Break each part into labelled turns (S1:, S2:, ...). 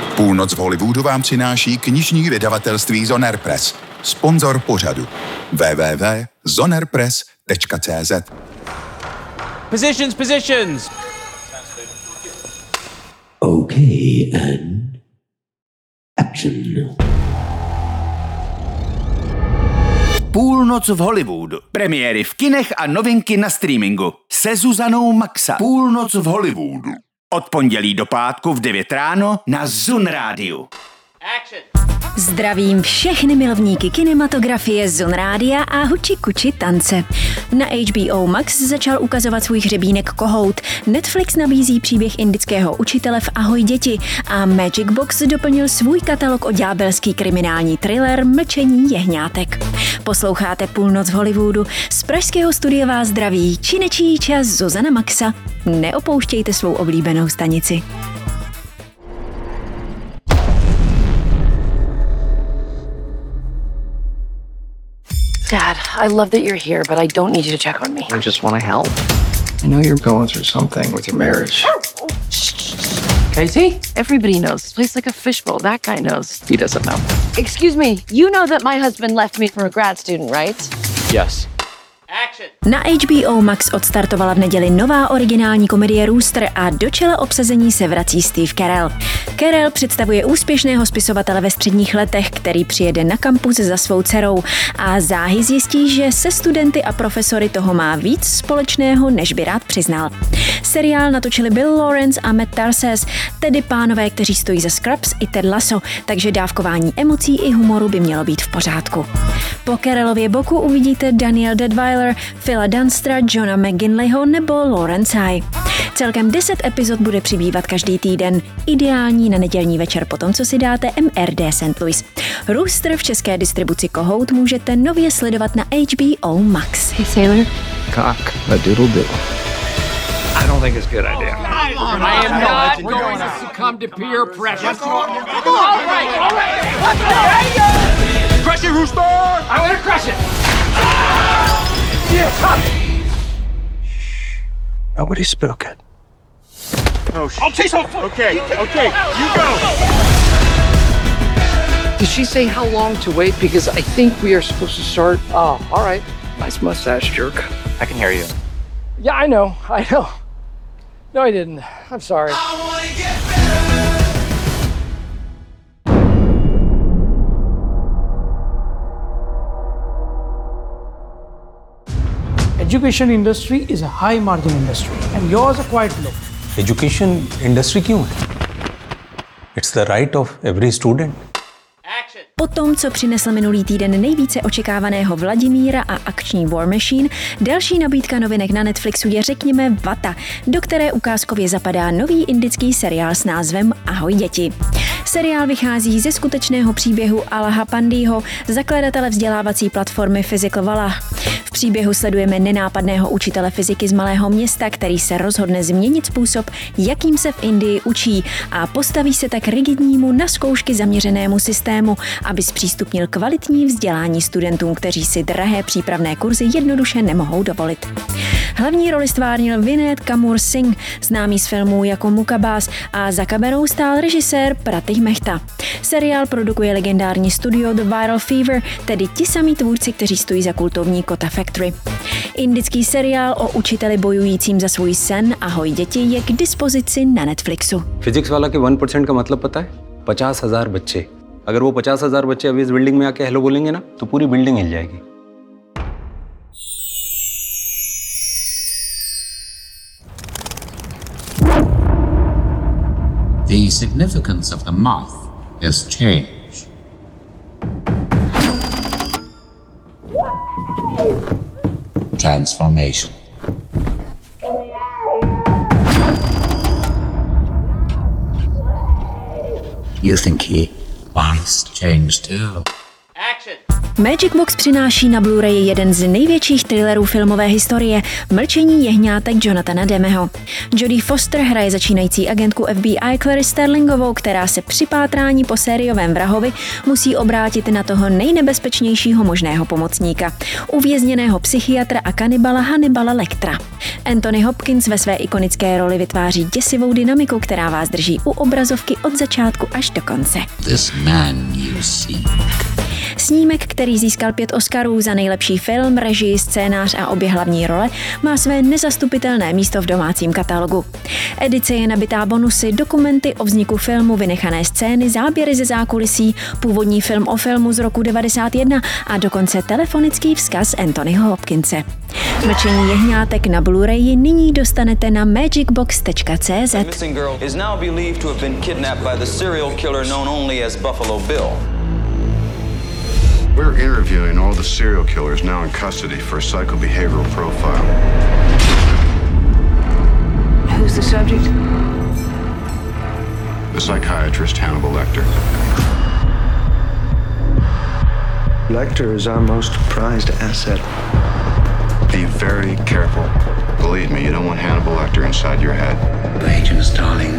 S1: Půlnoc v Hollywoodu vám přináší knižní vydavatelství Zoner Press. Sponzor pořadu www.zonerpress.cz.
S2: Positions!
S3: Okay, and action.
S4: Půlnoc v Hollywoodu. Premiéry v kinech a novinky na streamingu. Se Zuzanou Maxa. Půlnoc v Hollywoodu. Od pondělí do pátku v 9 ráno na Zun Rádiu.
S5: Zdravím všechny milovníky kinematografie, Zun Rádia a huči kuči tance. Na HBO Max začal ukazovat svůj hřebínek Kohout. Netflix nabízí příběh indického učitele v Ahoj děti a Magic Box doplnil svůj katalog o ďábelský kriminální thriller Mlčení jehňátek. Posloucháte Půlnoc v Hollywoodu. Z pražského studia vás zdraví činečíča Zuzana Maxa. Neopouštějte svou oblíbenou stanici.
S6: Dad, I love that you're here, but I don't need you to check on me.
S7: I just want to help. I know you're going through something with your marriage. Casey?
S6: Everybody knows. This place like a fishbowl. That guy knows.
S7: He doesn't know.
S6: Excuse me, you know that my husband left me for a grad student, right?
S7: Yes.
S5: Na HBO Max odstartovala v neděli nová originální komedie Rooster a do čela obsazení se vrací Steve Carell. Carell představuje úspěšného spisovatele ve středních letech, který přijede na kampus za svou dcerou a záhy zjistí, že se studenty a profesory toho má víc společného, než by rád přiznal. Seriál natočili Bill Lawrence a Matt Tarses, tedy pánové, kteří stojí za Scrubs i Ted Lasso, takže dávkování emocí i humoru by mělo být v pořádku. Po Carellově boku uvidíte Danielle Deadweiler, Phila Dunstra, Johna McGinleyho nebo Lawrence High. Celkem 10 epizod bude přibývat každý týden, ideální na nedělní večer po tom, co si dáte MRD St. Louis. Rooster v české distribuci Kohout můžete nově sledovat na HBO Max.
S6: Hey, Sailor.
S7: Cock a doodle do. I don't think it's a good idea.
S8: I am not going to succumb to peer pressure. All right. Crush it, Rooster! I'm going to crush it!
S7: Nobody's spoken.
S8: Oh, I'll chase off. Okay, you go.
S7: Did she say how long to wait? Because I think we are supposed to start. Oh, all right. Nice mustache, jerk.
S2: I can hear you.
S7: Yeah, I know. No, I didn't. I'm sorry.
S9: Education industry is a high margin industry and yours are quite low.
S10: Education industry क्यों है? It's the right of every student.
S5: Po tom, co přinesl minulý týden nejvíce očekávaného Vladimíra a akční War Machine, další nabídka novinek na Netflixu je řekněme Vata, do které ukázkově zapadá nový indický seriál s názvem Ahoj děti. Seriál vychází ze skutečného příběhu Alaha Pandeyho, zakladatele vzdělávací platformy Physical Wallah. V příběhu sledujeme nenápadného učitele fyziky z malého města, který se rozhodne změnit způsob, jakým se v Indii učí a postaví se tak rigidnímu na zkoušky zaměřenému systému, aby zpřístupnil kvalitní vzdělání studentům, kteří si drahé přípravné kurzy jednoduše nemohou dovolit. Hlavní roli stvárnil Vinod Kapoor Singh, známý z filmů jako Mukabbaz, a za kamerou stál režisér Pratik Mehta. Seriál produkuje legendární studio The Viral Fever, tedy ti samí tvůrci, kteří stojí za kultovní Kota Factory. Indický seriál o učiteli bojujícím za svůj sen Ahoj děti je k dispozici na Netflixu.
S10: Physics वाला के 1% का मतलब पता है? 50,000 बच्चे. अगर वो 50,000 बच्चे अभी इस बिल्डिंग में आके हेलो बोलेंगे ना, तो पूरी बिल्डिंग हिल जाएगी.
S11: The significance of the month is change. Transformation. You think he wants change too?
S5: Magic Box přináší na Blu-ray jeden z největších thrillerů filmové historie – Mlčení jehňátek Jonathana Demmeho. Jodie Foster hraje začínající agentku FBI Clarice Sterlingovou, která se při pátrání po sériovém vrahovi musí obrátit na toho nejnebezpečnějšího možného pomocníka – uvězněného psychiatra a kanibala Hannibala Lectera. Anthony Hopkins ve své ikonické roli vytváří děsivou dynamiku, která vás drží u obrazovky od začátku až do konce.
S11: This man you see.
S5: Snímek, který získal 5 Oscarů za nejlepší film, režii, scénář a obě hlavní role, má své nezastupitelné místo v domácím katalogu. Edice je nabitá bonusy, dokumenty o vzniku filmu, vynechané scény, záběry ze zákulisí, původní film o filmu z roku 1991 a dokonce telefonický vzkaz Anthonyho Hopkinse. Mlčení jehňátek na Blu-rayi nyní dostanete na magicbox.cz.
S2: We're interviewing all the serial killers now in custody for a psychobehavioral profile.
S6: Who's the subject?
S2: The psychiatrist Hannibal Lecter.
S12: Lecter is our most prized asset.
S2: Be very careful. Believe me, you don't want Hannibal Lecter inside your head.
S11: Agents, darling.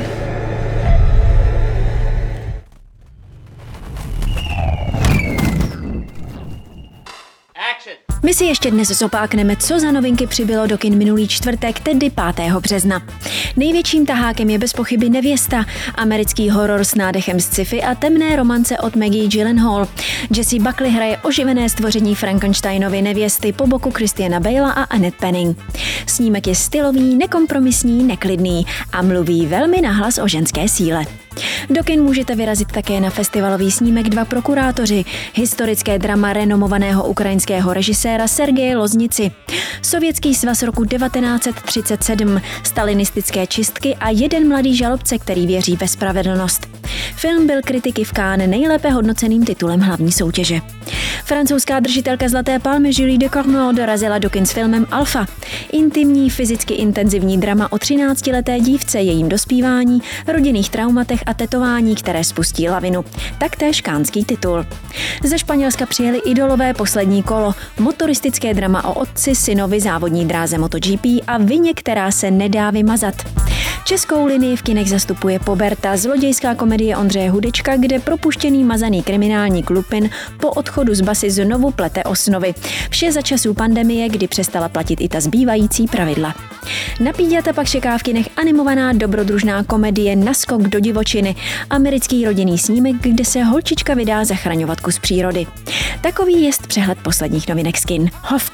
S5: My si ještě dnes zopákneme, co za novinky přibylo do kin minulý čtvrtek, tedy 5. března. Největším tahákem je bez pochyby Nevěsta, americký horor s nádechem sci-fi a temné romance od Maggie Gyllenhaal. Jessie Buckley hraje oživené stvoření Frankensteinovy nevěsty po boku Christiana Balea a Annette Bening. Snímek je stylový, nekompromisní, neklidný a mluví velmi nahlas o ženské síle. Do kin můžete vyrazit také na festivalový snímek Dva prokurátoři, historické drama renomovaného ukrajinského režiséra Sergeje Loznici. Sovětský svaz roku 1937, stalinistické čistky a jeden mladý žalobce, který věří ve spravedlnost. Film byl kritiky v Cannes nejlépe hodnoceným titulem hlavní soutěže. Francouzská držitelka Zlaté palmy Julie Ducournau dorazila do kin s filmem Alpha. Intimní, fyzicky intenzivní drama o 13leté dívce, jejím dospívání, rodinných traumatech a tetování, které spustí lavinu. Taktéž kánský titul. Ze Španělska přijeli Idolové poslední kolo, motoristické drama o otci, synovi, závodní dráze MotoGP a vině, která se nedá vymazat. Českou linii v kinech zastupuje Poberta, zlodějská komedie Ondřeje Hudečka, kde propuštěný mazaný kriminálník Lupin po odchodu z basy znovu plete osnovy. Vše za časů pandemie, kdy přestala platit i ta zbývající pravidla. Na Píďata pak čeká v kinech animovaná dobrodružná komedie Naskok do divočiny, americký rodinný snímek, kde se holčička vydá zachraňovat kus přírody. Takový jest přehled posledních novinek z kin. Hovk.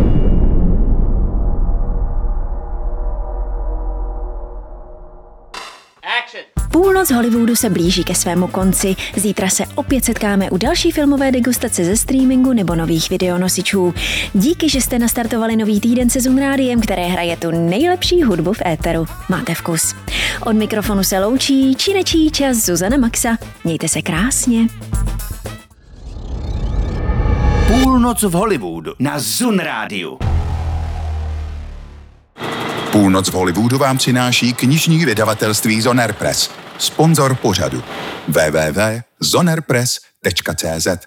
S5: Půlnoc Hollywoodu se blíží ke svému konci. Zítra se opět setkáme u další filmové degustace ze streamingu nebo nových videonosičů. Díky, že jste nastartovali nový týden se Zun Rádiem, které hraje tu nejlepší hudbu v éteru. Máte vkus. Od mikrofonu se loučí činečí čas Zuzana Maxa. Mějte se krásně.
S4: Půlnoc v Hollywoodu na Zun Rádiu.
S1: Půlnoc v Hollywoodu vám přináší knižní vydavatelství Zoner Press, sponzor pořadu www.zonerpress.cz.